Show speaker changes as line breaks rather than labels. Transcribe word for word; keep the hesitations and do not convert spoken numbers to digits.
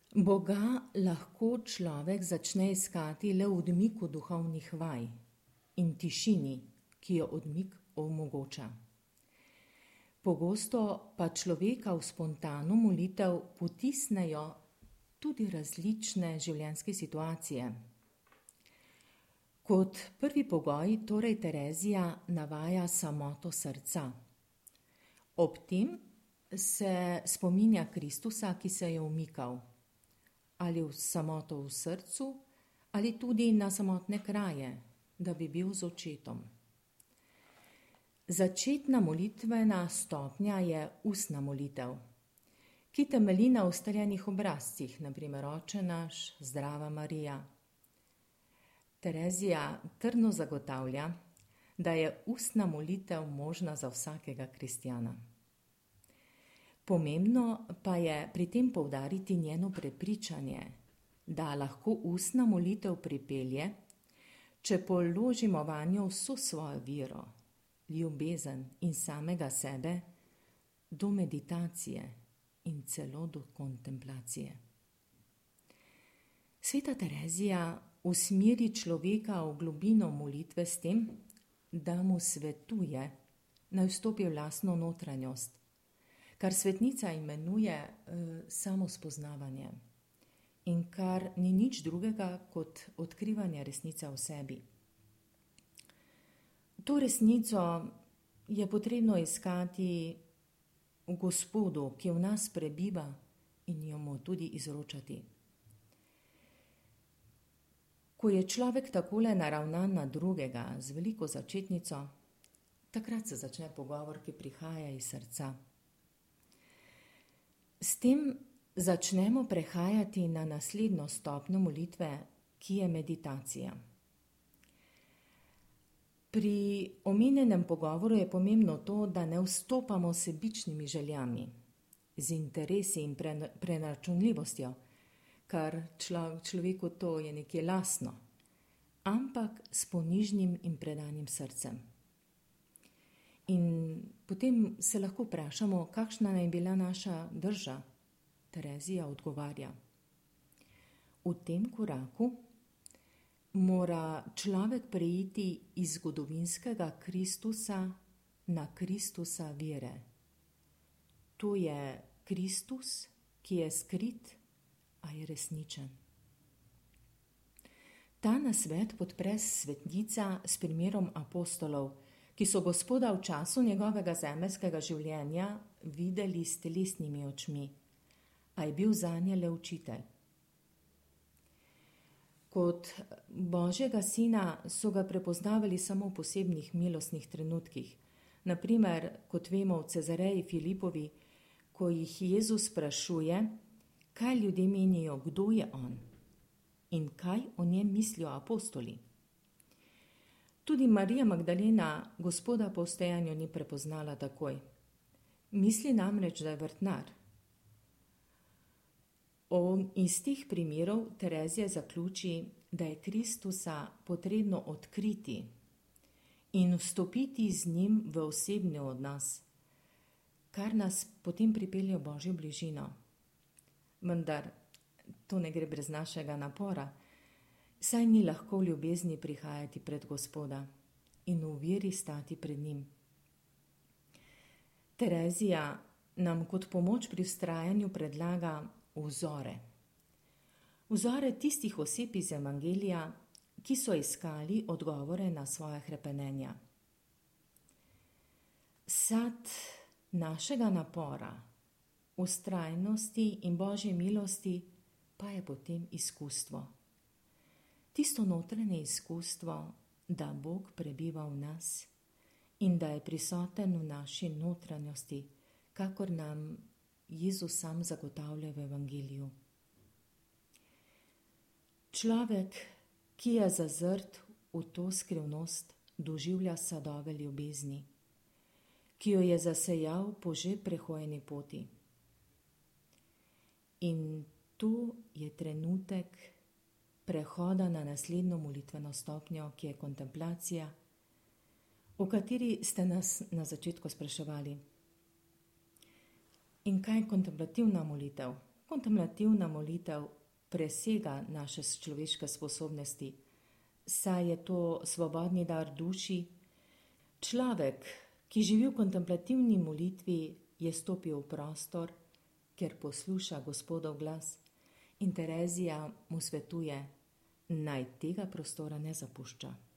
Boga lahko človek začne iskati le v odmiku duhovnih vaj in tišini, ki jo odmik omogoča. Pogosto pa človeka v spontano molitev potisnejo tudi različne življenjske situacije. Kot prvi pogoj torej Terezija navaja samoto srca. Ob tem se spominja Kristusa, ki se je umikal, ali v samoto v srcu, ali tudi na samotne kraje, da bi bil z očetom. Začetna molitvena stopnja je ustna molitev, ki temelji na ustaljenih obrazcih, na primer Oče naš, Zdrava Marija. Terezija trdno zagotavlja, da je ustna molitev možna za vsakega kristjana. Pomembno pa je pri tem poudariti njeno prepričanje, da lahko ustna molitev pripelje, če položimo vanjo vso svojo vero, ljubezen in samega sebe, do meditacije in celo do kontemplacije. Sveta Terezija usmeri človeka v globino molitve s tem, da mu svetuje, naj vstopi v lastno notranjost, kar svetnica imenuje e, samospoznavanje in kar ni nič drugega kot odkrivanje resnice v sebi. To resnico je potrebno iskati v Gospodu, ki v nas prebiva, in jo mu tudi izročati. Ko je človek takole naravnan na drugega z veliko začetnico, takrat se začne pogovor, ki prihaja iz srca. S tem začnemo prehajati na naslednjo stopnjo molitve, ki je meditacija. Pri omenjenem pogovoru je pomembno to, da ne vstopamo s sebičnimi željami, z interesi in prenačunljivostjo, kar člo, človeku to je nekje lastno, ampak s ponižnim in predanim srcem. In potem se lahko vprašamo, kakšna je bila naša drža. Terezija odgovarja: v tem koraku mora človek preiti iz zgodovinskega Kristusa na Kristusa vere. To je Kristus, ki je skrit, a je resničen. Ta nasvet podpre svetnica s primerom apostolov, ki so Gospoda v času njegovega zemeljskega življenja videli s telesnimi očmi, a je bil zanje le učitelj. Kot Božjega sina so ga prepoznavali samo v posebnih milostnih trenutkih, na primer, kot vemo v Cezareji Filipovi, ko jih Jezus sprašuje, kaj ljudje menijo, kdo je on in kaj o njem mislijo apostoli. Tudi Marija Magdalena Gospoda po vstajanju ni prepoznala takoj. Misli namreč, da je vrtnar. Iz teh primerov Terezija zaključi, da je Kristusa potrebno odkriti in vstopiti z njim v osebni odnos, kar nas potem pripelje v Božjo bližino. Vendar to ne gre brez našega napora, saj ni lahko v ljubezni prihajati pred Gospoda in v veri stati pred njim. Terezija nam kot pomoč pri vztrajanju predlaga vzore. Vzore tistih oseb iz Evangelija, ki so iskali odgovore na svoja hrepenenja. Sad našega napora, vztrajnosti in Božje milosti pa je potem izkustvo. Tisto notranje izkustvo, da Bog prebiva v nas in da je prisoten v naši notranjosti, kakor nam Jezus sam zagotavlja v Evangeliju. Človek, ki je zazrt v to skrivnost, doživlja sadove ljubezni, ki jo je zasejal po že prehojeni poti. In tu je trenutek prehoda na naslednjo molitveno stopnjo, ki je kontemplacija, o kateri ste nas na začetku spraševali. In kaj je kontemplativna molitev? Kontemplativna molitev presega naše človeške sposobnosti, saj je to svobodni dar duši. Človek, ki živi v kontemplativni molitvi, je stopil v prostor, kjer posluša Gospodov glas, in Terezija mu svetuje, naj tega prostora ne zapušča.